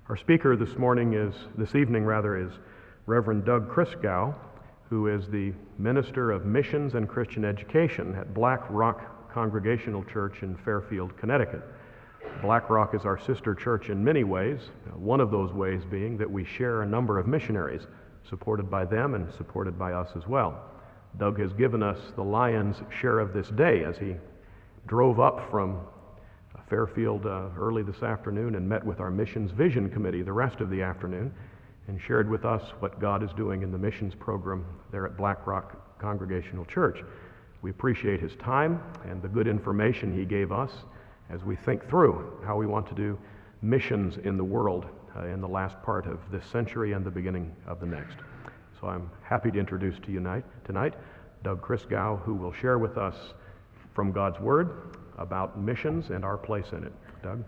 Our speaker this evening is Reverend Doug Christgau, who is the Minister of Missions and Christian Education at Black Rock Congregational Church in Fairfield, Connecticut. Black Rock is our sister church in many ways, one of those ways being that we share a number of missionaries, supported by them and supported by us as well. Doug has given us the lion's share of this day as he drove up from Fairfield early this afternoon and met with our Missions Vision Committee the rest of the afternoon and shared with us what God is doing in the missions program there at Black Rock Congregational Church. We appreciate his time and the good information he gave us as we think through how we want to do missions in the world in the last part of this century and the beginning of the next. So I'm happy to introduce to you tonight Doug Christgau, who will share with us from God's Word about missions and our place in it. Doug?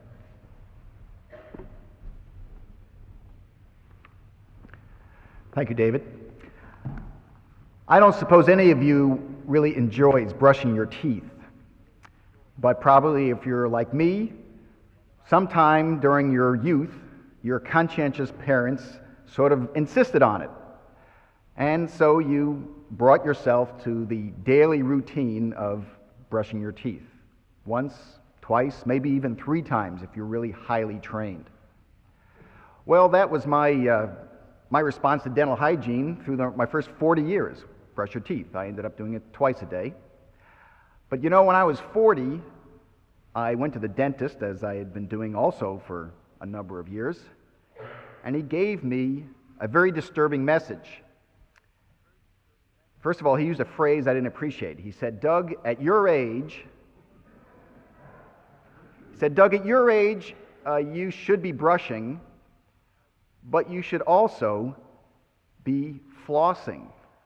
Thank you, David. I don't suppose any of you really enjoys brushing your teeth, but probably if you're like me, sometime during your youth, your conscientious parents sort of insisted on it. And so you brought yourself to the daily routine of brushing your teeth. Once, twice, maybe even 3 times if you're really highly trained. Well, that was my response to dental hygiene through my first 40 years. Brush your teeth. I ended up doing it twice a day. But you know, when I was 40, I went to the dentist, as I had been doing also for a number of years, and he gave me a very disturbing message. First of all, he used a phrase I didn't appreciate. He said, Doug, at your age, you should be brushing, but you should also be flossing.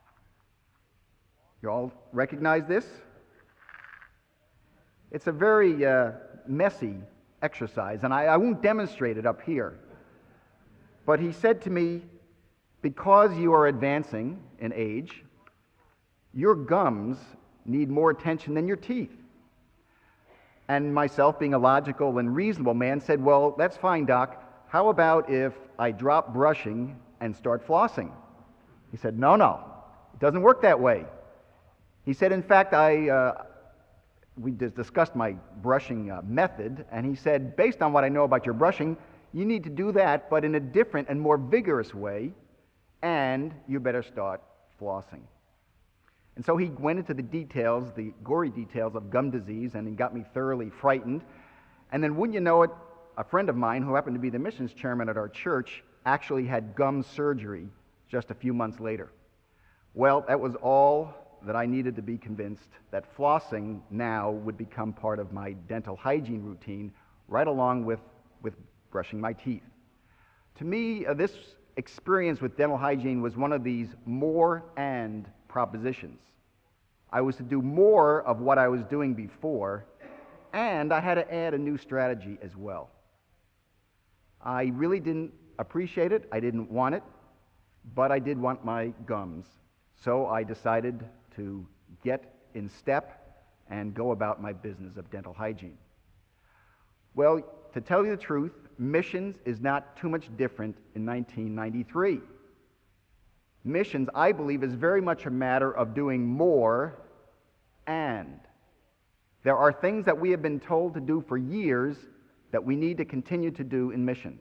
You all recognize this? It's a very messy exercise, and I won't demonstrate it up here. But he said to me, because you are advancing in age, your gums need more attention than your teeth. And myself, being a logical and reasonable man, said, well, that's fine, Doc. How about if I drop brushing and start flossing? He said, no, it doesn't work that way. He said, in fact, we discussed my brushing method, and he said, based on what I know about your brushing, you need to do that, but in a different and more vigorous way, and you better start flossing. And so he went into the details, the gory details of gum disease, and he got me thoroughly frightened. And then wouldn't you know it, a friend of mine who happened to be the missions chairman at our church actually had gum surgery just a few months later. Well, that was all that I needed to be convinced that flossing now would become part of my dental hygiene routine, right along with brushing my teeth. To me, this experience with dental hygiene was one of these more and propositions. I was to do more of what I was doing before, and I had to add a new strategy as well. I really didn't appreciate it, I didn't want it, but I did want my gums. So I decided to get in step and go about my business of dental hygiene. Well, to tell you the truth, missions is not too much different in 1993. Missions, I believe, is very much a matter of doing more, and there are things that we have been told to do for years that we need to continue to do in missions.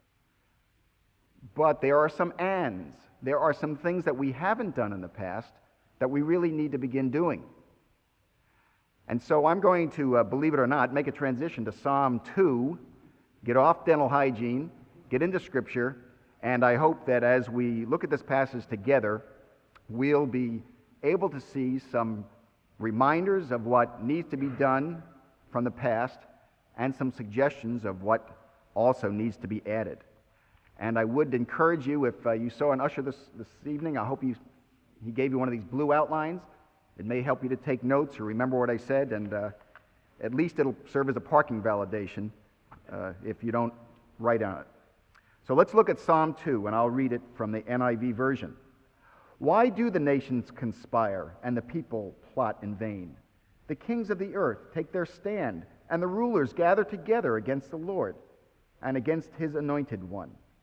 But there are some ands. There are some things that we haven't done in the past that we really need to begin doing. And so I'm going to, believe it or not, make a transition to Psalm 2, get off dental hygiene, get into Scripture, and I hope that as we look at this passage together, we'll be able to see some reminders of what needs to be done from the past and some suggestions of what also needs to be added. And I would encourage you, if you saw an usher this evening, I hope he gave you one of these blue outlines. It may help you to take notes or remember what I said, and at least it'll serve as a parking validation if you don't write on it. So let's look at Psalm 2, and I'll read it from the NIV version. Why do the nations conspire and the people plot in vain? The kings of the earth take their stand, and the rulers gather together against the Lord and against his anointed one.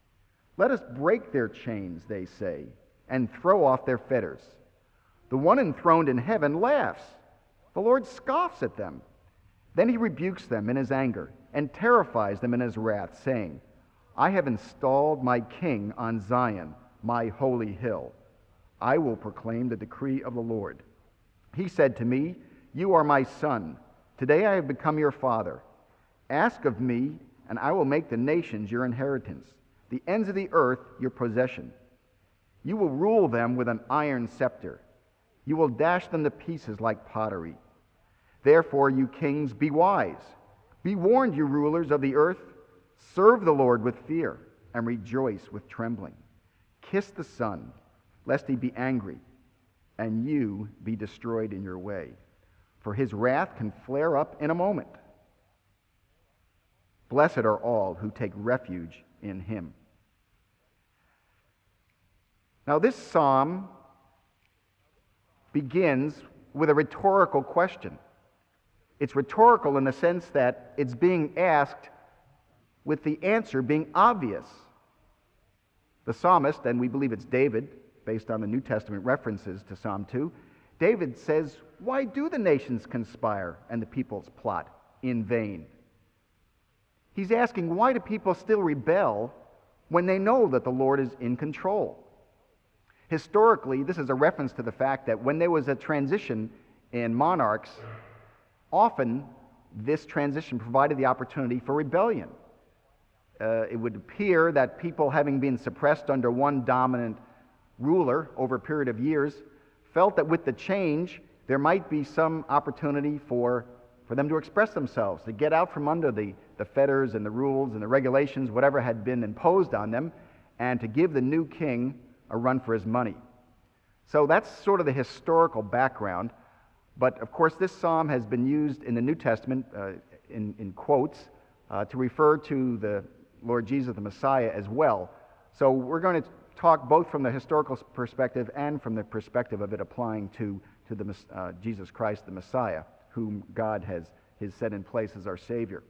Let us break their chains, they say, and throw off their fetters. The one enthroned in heaven laughs. The Lord scoffs at them. Then he rebukes them in his anger and terrifies them in his wrath, saying, I have installed my king on Zion, my holy hill. I will proclaim the decree of the Lord. He said to me, You are my son. Today I have become your father. Ask of me, and I will make the nations your inheritance, the ends of the earth your possession. You will rule them with an iron scepter. You will dash them to pieces like pottery. Therefore, you kings, be wise. Be warned, you rulers of the earth. Serve the Lord with fear and rejoice with trembling. Kiss the Son, lest he be angry, and you be destroyed in your way. For his wrath can flare up in a moment. Blessed are all who take refuge in him. Now, this psalm begins with a rhetorical question. It's rhetorical in the sense that it's being asked with the answer being obvious. The psalmist, and we believe it's David, based on the New Testament references to Psalm 2, David says, Why do the nations conspire and the peoples plot in vain? He's asking, why do people still rebel when they know that the Lord is in control? Historically, this is a reference to the fact that when there was a transition in monarchs, often this transition provided the opportunity for rebellion. It would appear that people, having been suppressed under one dominant ruler over a period of years, felt that with the change, there might be some opportunity for them to express themselves, to get out from under the fetters and the rules and the regulations, whatever had been imposed on them, and to give the new king a run for his money. So that's sort of the historical background. But of course, this psalm has been used in the New Testament in quotes to refer to the Lord Jesus, the Messiah, as well. So we're going to talk both from the historical perspective and from the perspective of it applying to Jesus Christ, the Messiah, whom God has set in place as our Savior.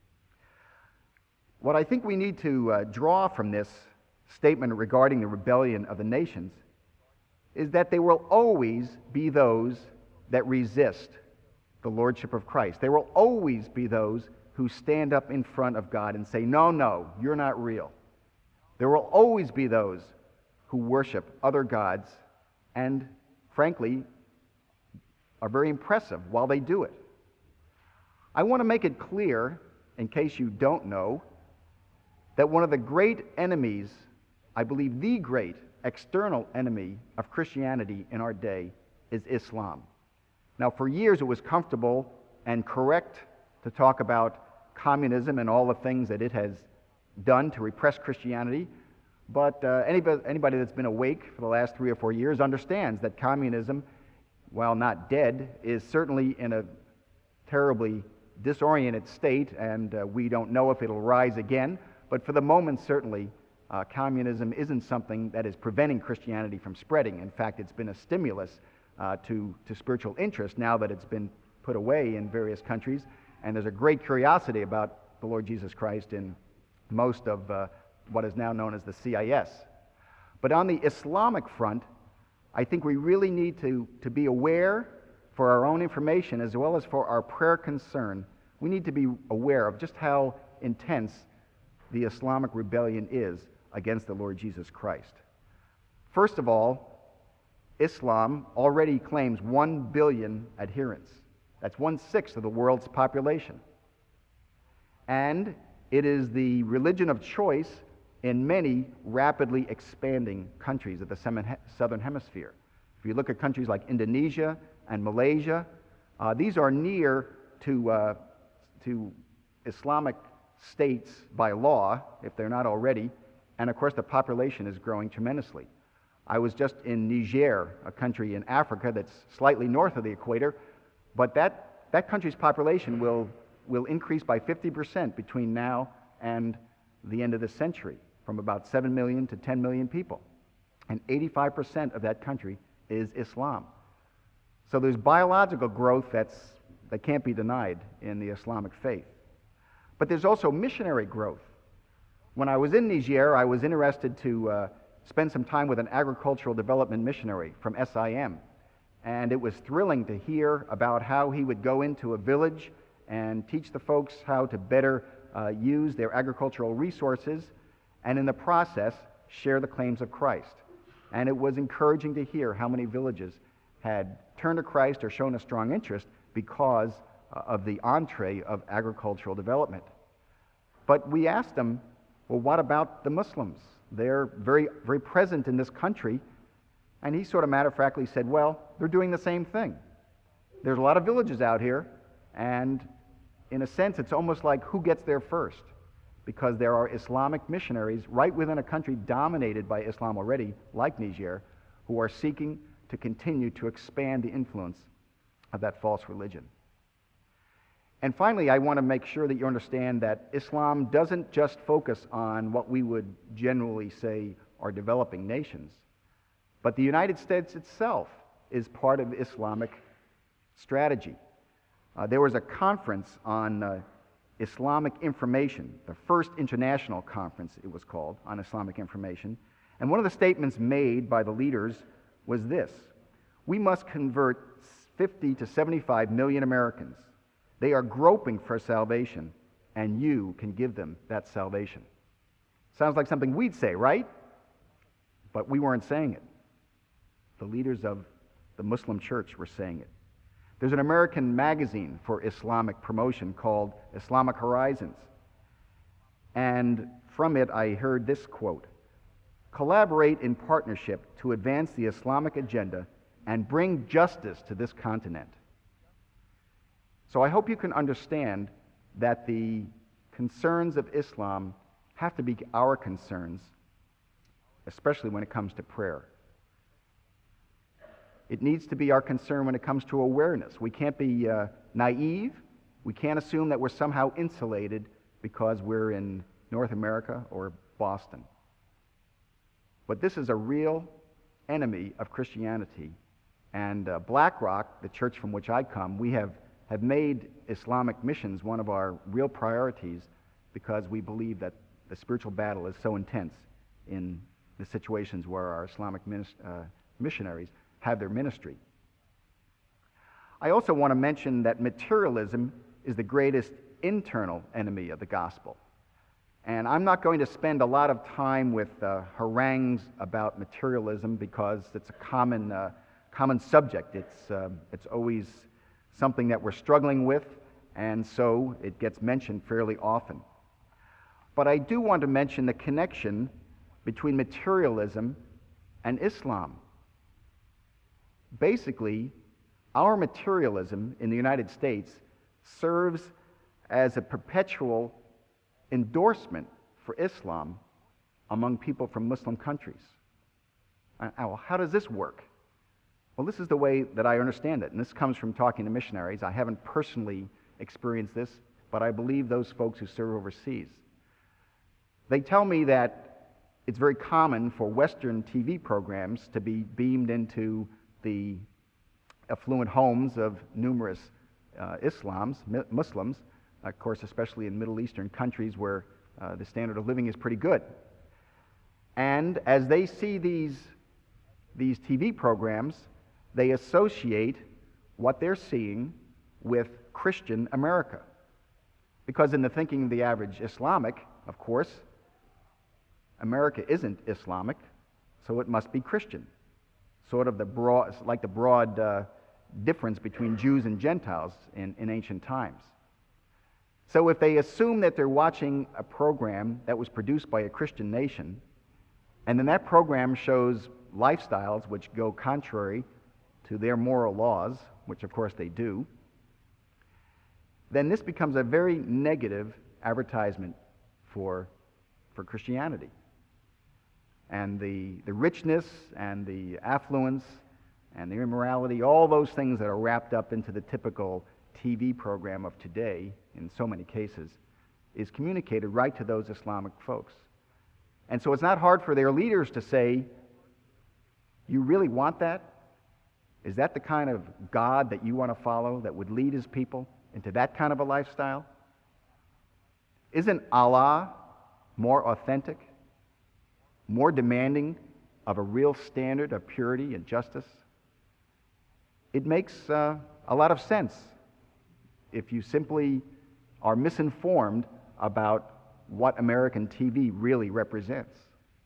What I think we need to draw from this statement regarding the rebellion of the nations is that there will always be those that resist the lordship of Christ. There will always be those who stand up in front of God and say, no, you're not real. There will always be those who worship other gods and, frankly, are very impressive while they do it. I want to make it clear, in case you don't know, that one of the great enemies, I believe the great external enemy of Christianity in our day, is Islam. Now, for years it was comfortable and correct to talk about communism and all the things that it has done to repress Christianity, but anybody that's been awake for the last 3 or 4 years understands that communism, while not dead, is certainly in a terribly disoriented state, and we don't know if it'll rise again. But for the moment, certainly, communism isn't something that is preventing Christianity from spreading. In fact, it's been a stimulus to spiritual interest now that it's been put away in various countries. And there's a great curiosity about the Lord Jesus Christ in most of what is now known as the CIS. But on the Islamic front, I think we really need to be aware for our own information as well as for our prayer concern. We need to be aware of just how intense the Islamic rebellion is against the Lord Jesus Christ. First of all, Islam already claims 1 billion adherents. That's 1/6 of the world's population. And it is the religion of choice in many rapidly expanding countries of the Southern Hemisphere. If you look at countries like Indonesia and Malaysia, these are near to Islamic states by law, if they're not already, and of course the population is growing tremendously. I was just in Niger, a country in Africa that's slightly north of the equator, but that country's population will increase by 50% between now and the end of the century, from about 7 million to 10 million people. And 85% of that country is Islam. So there's biological growth that can't be denied in the Islamic faith. But there's also missionary growth. When I was in Niger, I was interested to spend some time with an agricultural development missionary from SIM. And it was thrilling to hear about how he would go into a village and teach the folks how to better use their agricultural resources, and in the process, share the claims of Christ. And it was encouraging to hear how many villages had turned to Christ or shown a strong interest because of the entree of agricultural development. But we asked them, well, what about the Muslims? They're very, very present in this country. And he sort of matter-of-factly said, well, they're doing the same thing. There's a lot of villages out here, and in a sense, it's almost like who gets there first, because there are Islamic missionaries right within a country dominated by Islam already, like Niger, who are seeking to continue to expand the influence of that false religion. And finally, I want to make sure that you understand that Islam doesn't just focus on what we would generally say are developing nations, but the United States itself is part of Islamic strategy. There was a conference on Islamic information, the first international conference, it was called, on Islamic information. And one of the statements made by the leaders was this: we must convert 50 to 75 million Americans. They are groping for salvation, and you can give them that salvation. Sounds like something we'd say, right? But we weren't saying it. The leaders of the Muslim church were saying it. There's an American magazine for Islamic promotion called Islamic Horizons. And from it, I heard this quote: collaborate in partnership to advance the Islamic agenda and bring justice to this continent. So I hope you can understand that the concerns of Islam have to be our concerns, especially when it comes to prayer. It needs to be our concern when it comes to awareness. We can't be naive. We can't assume that we're somehow insulated because we're in North America or Boston. But this is a real enemy of Christianity. And BlackRock, the church from which I come, we have made Islamic missions one of our real priorities because we believe that the spiritual battle is so intense in the situations where our Islamic missionaries have their ministry. I also want to mention that materialism is the greatest internal enemy of the gospel. And I'm not going to spend a lot of time with harangues about materialism because it's a common subject. It's always something that we're struggling with, and so it gets mentioned fairly often. But I do want to mention the connection between materialism and Islam. Basically, our materialism in the United States serves as a perpetual endorsement for Islam among people from Muslim countries. Well, how does this work? Well, this is the way that I understand it, and this comes from talking to missionaries. I haven't personally experienced this, but I believe those folks who serve overseas. They tell me that it's very common for Western TV programs to be beamed into the affluent homes of numerous Muslims, of course, especially in Middle Eastern countries where the standard of living is pretty good. And as they see these TV programs, they associate what they're seeing with Christian America. Because in the thinking of the average Islamic, of course, America isn't Islamic, so it must be Christian. Sort of the broad difference between Jews and Gentiles in ancient times. So if they assume that they're watching a program that was produced by a Christian nation, and then that program shows lifestyles which go contrary to their moral laws, which of course they do, then this becomes a very negative advertisement for Christianity. And the richness and the affluence and the immorality, all those things that are wrapped up into the typical TV program of today, in so many cases, is communicated right to those Islamic folks. And so it's not hard for their leaders to say, you really want that? Is that the kind of God that you want to follow that would lead his people into that kind of a lifestyle? Isn't Allah more authentic, more demanding of a real standard of purity and justice. It makes a lot of sense if you simply are misinformed about what American TV really represents.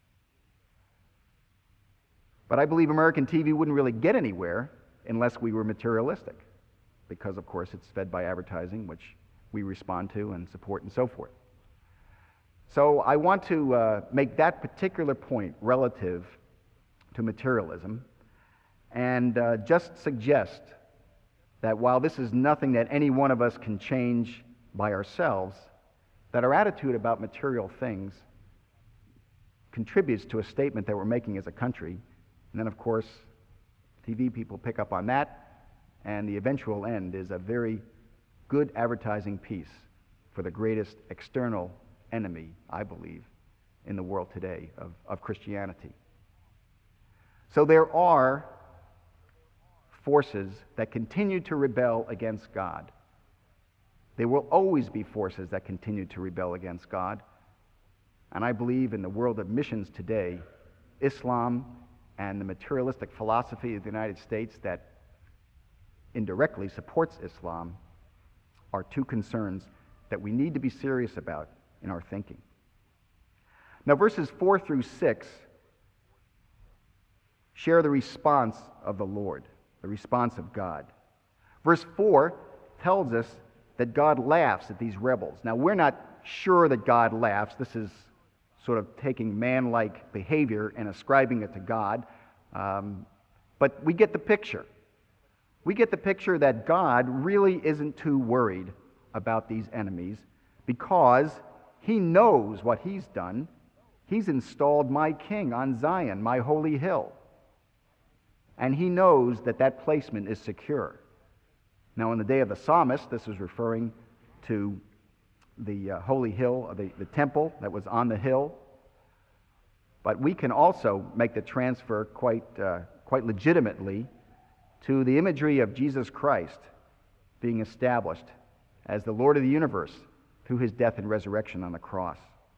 But I believe American TV wouldn't really get anywhere unless we were materialistic, because of course it's fed by advertising, which we respond to and support and so forth. So I want to make that particular point relative to materialism and just suggest that while this is nothing that any one of us can change by ourselves, that our attitude about material things contributes to a statement that we're making as a country. And then, of course, TV people pick up on that, and the eventual end is a very good advertising piece for the greatest external enemy, I believe, in the world today of Christianity. So there are forces that continue to rebel against God. There will always be forces that continue to rebel against God. And I believe in the world of missions today, Islam and the materialistic philosophy of the United States that indirectly supports Islam are two concerns that we need to be serious about in our thinking. Now, verses 4 through 6 share the response of the Lord, the response of God. Verse 4 tells us that God laughs at these rebels. Now, we're not sure that God laughs. This is sort of taking man-like behavior and ascribing it to God. But we get the picture. We get the picture that God really isn't too worried about these enemies because he knows what he's done. He's installed my king on Zion, my holy hill. And he knows that that placement is secure. Now, in the day of the psalmist, this is referring to the holy hill, the temple that was on the hill. But we can also make the transfer quite legitimately to the imagery of Jesus Christ being established as the Lord of the universe through his death and resurrection on the cross.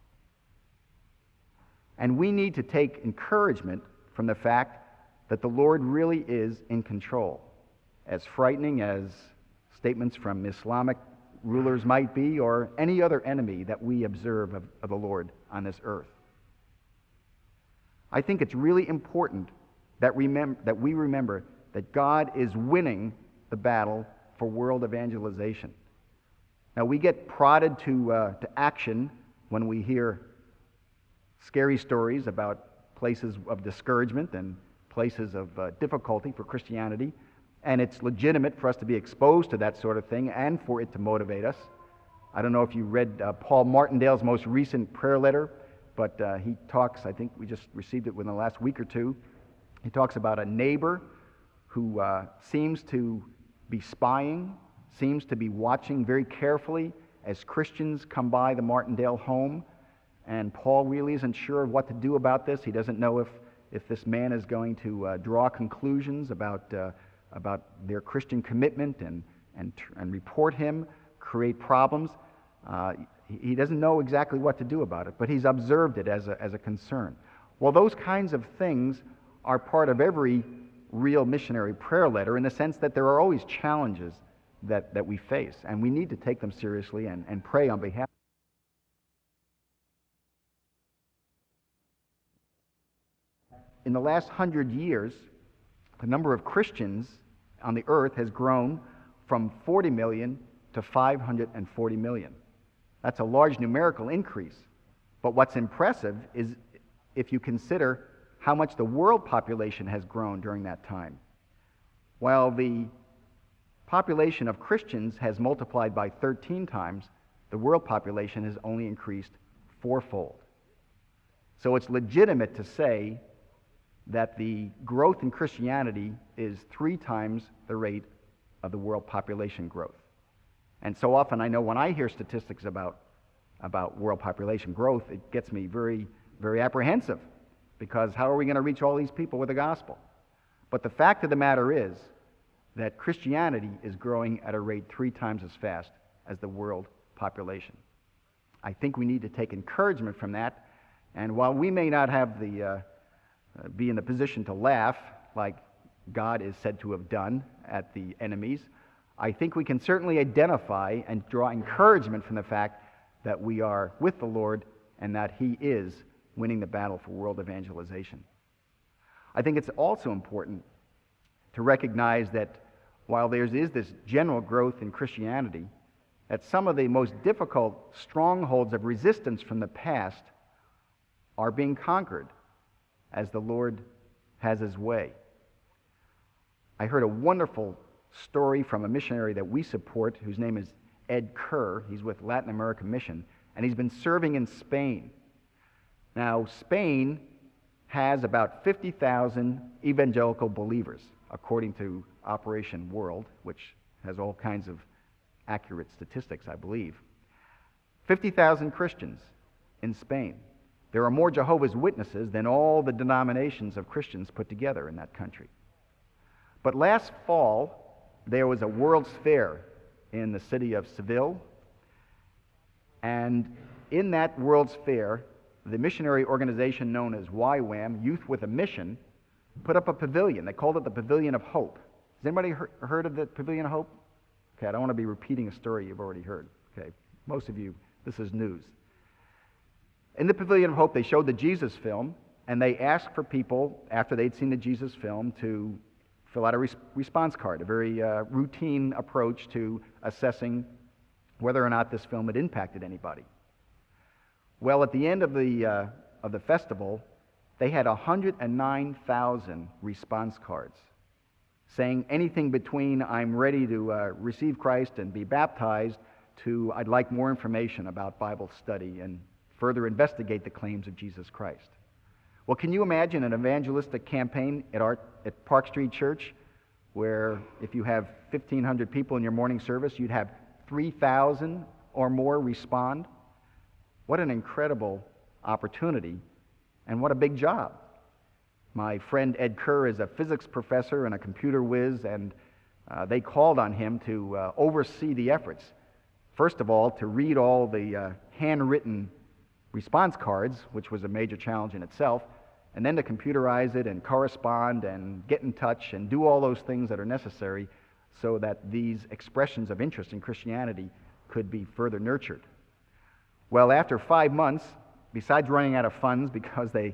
And we need to take encouragement from the fact that the Lord really is in control. As frightening as statements from Islamic rulers might be, or any other enemy that we observe of the Lord on this earth. I think it's really important that we remember that God is winning the battle for world evangelization. Now, we get prodded to action when we hear scary stories about places of discouragement and places of difficulty for Christianity, and it's legitimate for us to be exposed to that sort of thing and for it to motivate us. I don't know if you read Paul Martindale's most recent prayer letter, but he talks, I think we just received it within the last week or two, he talks about a neighbor who seems to be spying, seems to be watching very carefully as Christians come by the Martindale home, and Paul really isn't sure what to do about this. He doesn't know if this man is going to draw conclusions about their Christian commitment and report him, create problems. He doesn't know exactly what to do about it, but he's observed it as a concern. Well, those kinds of things are part of every real missionary prayer letter in the sense that there are always challenges that we face, and we need to take them seriously and pray on behalf. In the last 100 years, the number of Christians on the earth has grown from 40 million to 540 million. That's a large numerical increase. But what's impressive is if you consider how much the world population has grown during that time. While the population of Christians has multiplied by 13 times, the world population has only increased fourfold. So it's legitimate to say that the growth in Christianity is 3 times the rate of the world population growth. And so often I know when I hear statistics about world population growth, it gets me very, very apprehensive, because how are we going to reach all these people with the gospel? But the fact of the matter is that Christianity is growing at a rate 3 times as fast as the world population. I think we need to take encouragement from that. And while we may not have be in the position to laugh like God is said to have done at the enemies, I think we can certainly identify and draw encouragement from the fact that we are with the Lord and that He is winning the battle for world evangelization. I think it's also important to recognize that while there is this general growth in Christianity, that some of the most difficult strongholds of resistance from the past are being conquered as the Lord has His way. I heard a wonderful story from a missionary that we support, whose name is Ed Kerr. He's with Latin American Mission, and he's been serving in Spain. Now, Spain has about 50,000 evangelical believers, according to Operation World, which has all kinds of accurate statistics, I believe. 50,000 Christians in Spain. There are more Jehovah's Witnesses than all the denominations of Christians put together in that country. But last fall, there was a World's Fair in the city of Seville, and in that World's Fair, the missionary organization known as YWAM, Youth with a Mission, put up a pavilion. They called it the Pavilion of Hope. Has anybody heard of the Pavilion of Hope? Okay, I don't want to be repeating a story you've already heard. Okay, most of you, this is news. In the Pavilion of Hope, they showed the Jesus film, and they asked for people, after they'd seen the Jesus film, to fill out a response card, a very routine approach to assessing whether or not this film had impacted anybody. Well, at the end of the festival, they had 109,000 response cards saying anything between "I'm ready to receive Christ and be baptized" to "I'd like more information about Bible study and further investigate the claims of Jesus Christ." Well, can you imagine an evangelistic campaign at Park Street Church where if you have 1,500 people in your morning service, you'd have 3,000 or more respond? What an incredible opportunity, and what a big job. My friend Ed Kerr is a physics professor and a computer whiz, and they called on him to oversee the efforts. First of all, to read all the handwritten response cards, which was a major challenge in itself, and then to computerize it and correspond and get in touch and do all those things that are necessary so that these expressions of interest in Christianity could be further nurtured. Well, after 5 months, besides running out of funds because they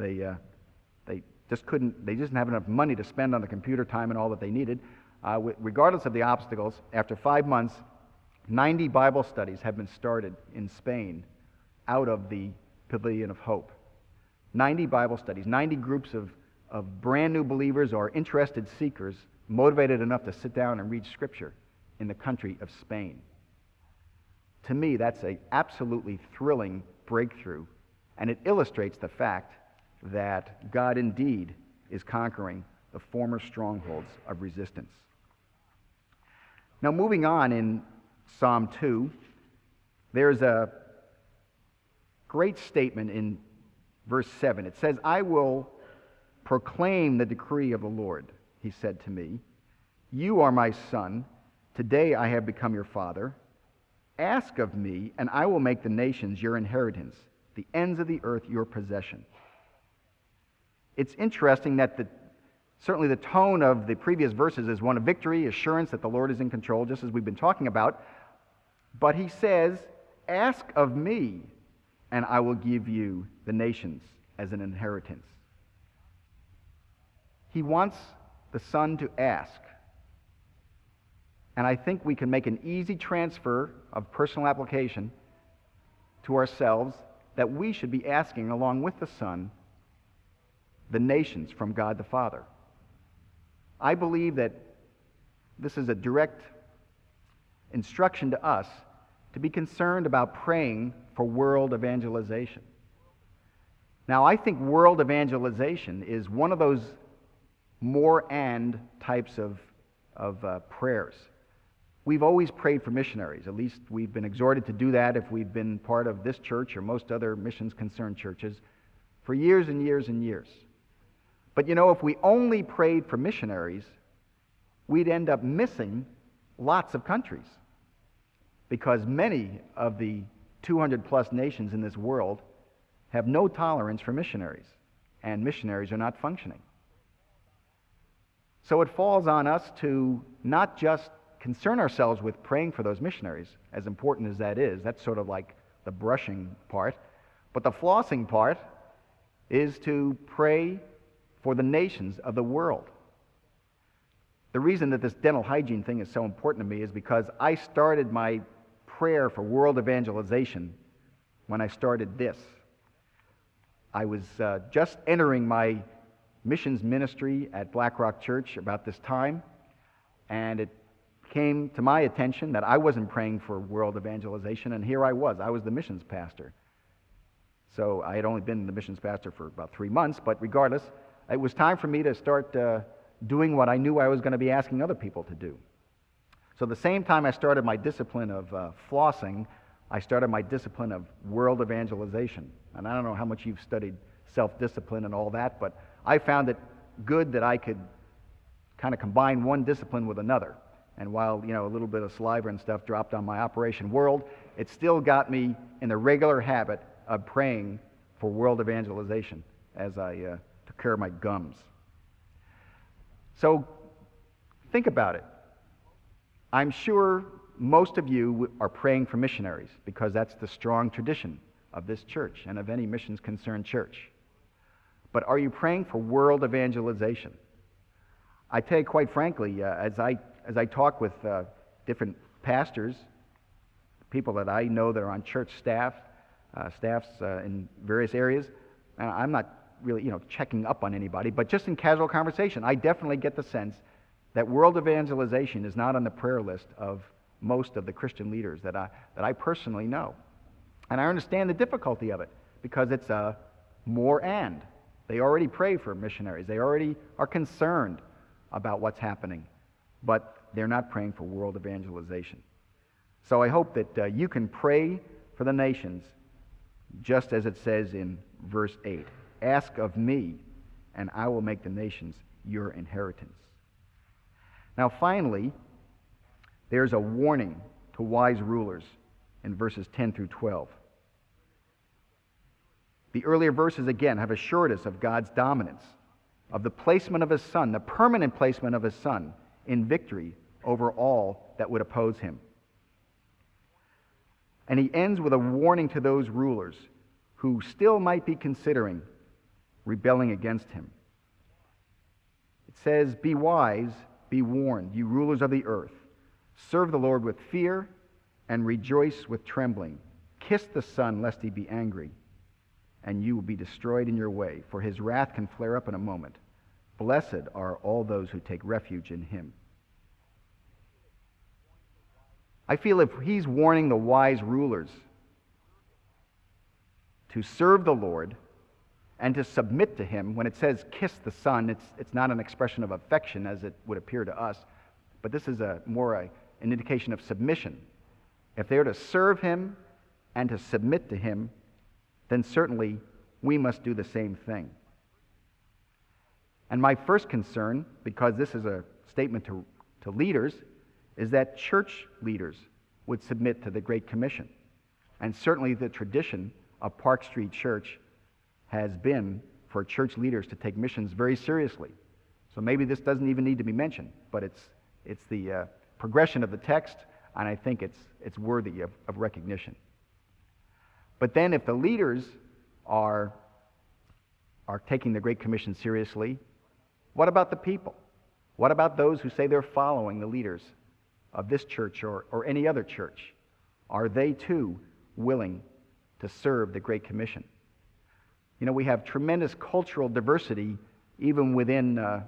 just didn't have enough money to spend on the computer time and all that they needed, regardless of the obstacles, after 5 months, 90 Bible studies have been started in Spain out of the Pavilion of Hope. 90 Bible studies, 90 groups of brand new believers or interested seekers motivated enough to sit down and read Scripture in the country of Spain. To me, that's an absolutely thrilling breakthrough, and it illustrates the fact that God indeed is conquering the former strongholds of resistance. Now, moving on in Psalm 2, there's a great statement in verse 7. It says, "I will proclaim the decree of the Lord," he said to me. "You are my son. Today I have become your father. Ask of me, and I will make the nations your inheritance, the ends of the earth your possession." It's interesting that certainly the tone of the previous verses is one of victory, assurance that the Lord is in control, just as we've been talking about. But he says, "Ask of me, and I will give you the nations as an inheritance." He wants the Son to ask. And I think we can make an easy transfer of personal application to ourselves that we should be asking, along with the Son, the nations from God the Father. I believe that this is a direct instruction to us to be concerned about praying for world evangelization. Now, I think world evangelization is one of those more and types of prayers. We've always prayed for missionaries. At least we've been exhorted to do that if we've been part of this church or most other missions-concerned churches for years and years and years. But you know, if we only prayed for missionaries, we'd end up missing lots of countries, because many of the 200 plus nations in this world have no tolerance for missionaries, and missionaries are not functioning. So it falls on us to not just concern ourselves with praying for those missionaries, as important as that is. That's sort of like the brushing part. But the flossing part is to pray for the nations of the world. The reason that this dental hygiene thing is so important to me is because I started my prayer for world evangelization when I started this. I was just entering my missions ministry at Black Rock Church about this time, and it came to my attention that I wasn't praying for world evangelization, and here I was the missions pastor. So I had only been the missions pastor for about 3 months, but regardless, it was time for me to start doing what I knew I was going to be asking other people to do. So the same time I started my discipline of flossing, I started my discipline of world evangelization. And I don't know how much you've studied self-discipline and all that, but I found it good that I could kind of combine one discipline with another. And while, a little bit of saliva and stuff dropped on my Operation World, it still got me in the regular habit of praying for world evangelization as I took care of my gums. So think about it. I'm sure most of you are praying for missionaries because that's the strong tradition of this church and of any missions-concerned church. But are you praying for world evangelization? I tell you quite frankly, as I talk with different pastors, people that I know that are on church staffs in various areas, I'm not really, checking up on anybody, but just in casual conversation, I definitely get the sense that world evangelization is not on the prayer list of most of the Christian leaders that I personally know. And I understand the difficulty of it because it's a more and. They already pray for missionaries. They already are concerned about what's happening, but they're not praying for world evangelization. So I hope that you can pray for the nations just as it says in verse 8. Ask of me, and I will make the nations your inheritance. Now finally, there's a warning to wise rulers in verses 10 through 12. The earlier verses again have assured us of God's dominance, of the placement of His Son, the permanent placement of His Son in victory over all that would oppose Him. And he ends with a warning to those rulers who still might be considering rebelling against Him. It says, "Be wise, be warned, you rulers of the earth. Serve the Lord with fear and rejoice with trembling. Kiss the Son, lest He be angry, and you will be destroyed in your way, for His wrath can flare up in a moment. Blessed are all those who take refuge in Him." I feel if He's warning the wise rulers to serve the Lord and to submit to Him, when it says kiss the Son, it's not an expression of affection as it would appear to us, but this is an indication of submission. If they're to serve Him and to submit to Him, then certainly we must do the same thing. And my first concern, because this is a statement to leaders, is that church leaders would submit to the Great Commission. And certainly the tradition of Park Street Church has been for church leaders to take missions very seriously. So maybe this doesn't even need to be mentioned, but it's the progression of the text, and I think it's worthy of recognition. But then if the leaders are taking the Great Commission seriously, what about the people? What about those who say they're following the leaders of this church or any other church? Are they too willing to serve the Great Commission? We have tremendous cultural diversity even within a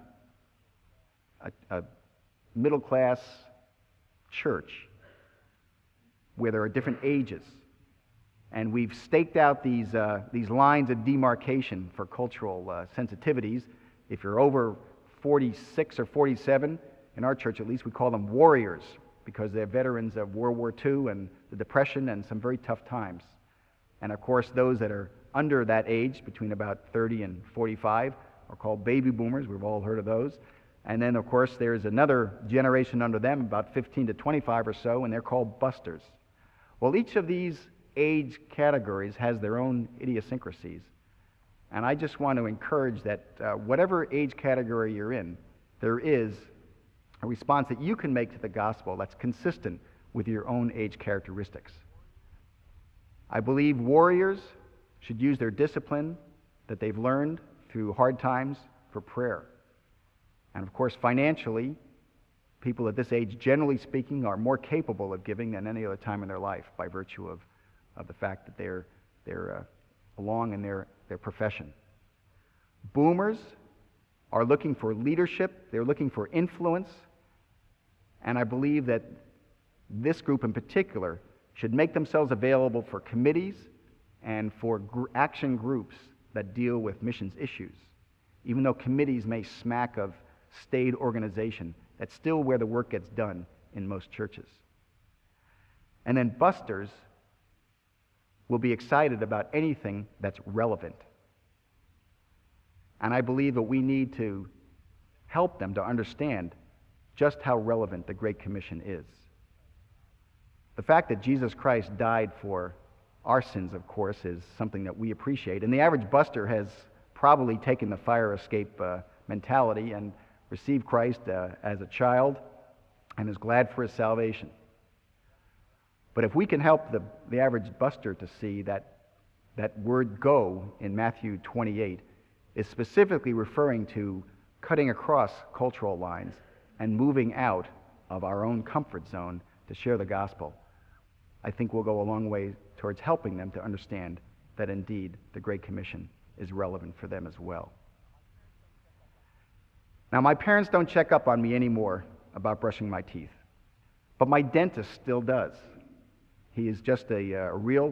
middle-class church where there are different ages. And we've staked out these lines of demarcation for cultural sensitivities. If you're over 46 or 47, in our church at least, we call them warriors because they're veterans of World War II and the Depression and some very tough times. And of course, those that are under that age, between about 30 and 45, are called baby boomers. We've all heard of those. And then, of course, there's another generation under them, about 15 to 25 or so, and they're called busters. Well, each of these age categories has their own idiosyncrasies. And I just want to encourage that whatever age category you're in, there is a response that you can make to the gospel that's consistent with your own age characteristics. I believe warriors should use their discipline that they've learned through hard times for prayer. And of course, financially, people at this age, generally speaking, are more capable of giving than any other time in their life by virtue of the fact that they're along in their profession. Boomers are looking for leadership. They're looking for influence. And I believe that this group in particular should make themselves available for committees and for action groups that deal with missions issues. Even though committees may smack of staid organization, that's still where the work gets done in most churches. And then busters will be excited about anything that's relevant. And I believe that we need to help them to understand just how relevant the Great Commission is. The fact that Jesus Christ died for our sins, of course, is something that we appreciate. And the average buster has probably taken the fire escape mentality and received Christ as a child and is glad for his salvation. But if we can help the average buster to see that word go in Matthew 28 is specifically referring to cutting across cultural lines and moving out of our own comfort zone to share the gospel, I think we'll go a long way towards helping them to understand that indeed the Great Commission is relevant for them as well. Now, my parents don't check up on me anymore about brushing my teeth, but my dentist still does. He is just a real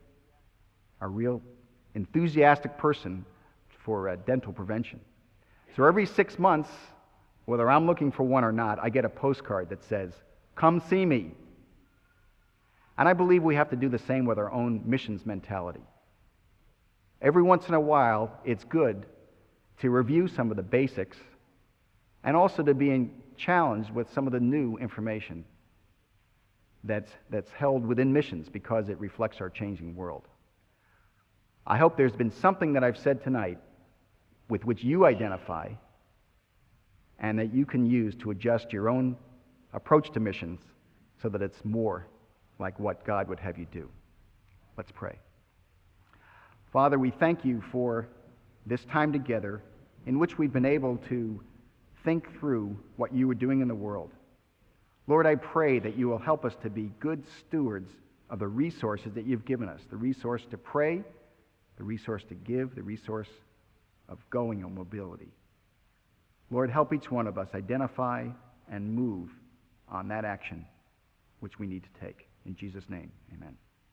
enthusiastic person for dental prevention. So every 6 months, whether I'm looking for one or not, I get a postcard that says, "Come see me." And I believe we have to do the same with our own missions mentality. Every once in a while, it's good to review some of the basics and also to be challenged with some of the new information that's held within missions because it reflects our changing world. I hope there's been something that I've said tonight with which you identify and that you can use to adjust your own approach to missions so that it's more like what God would have you do. Let's pray. Father, we thank you for this time together in which we've been able to think through what you were doing in the world. Lord, I pray that you will help us to be good stewards of the resources that you've given us, the resource to pray, the resource to give, the resource of going on mobility. Lord, help each one of us identify and move on that action which we need to take. In Jesus' name, amen.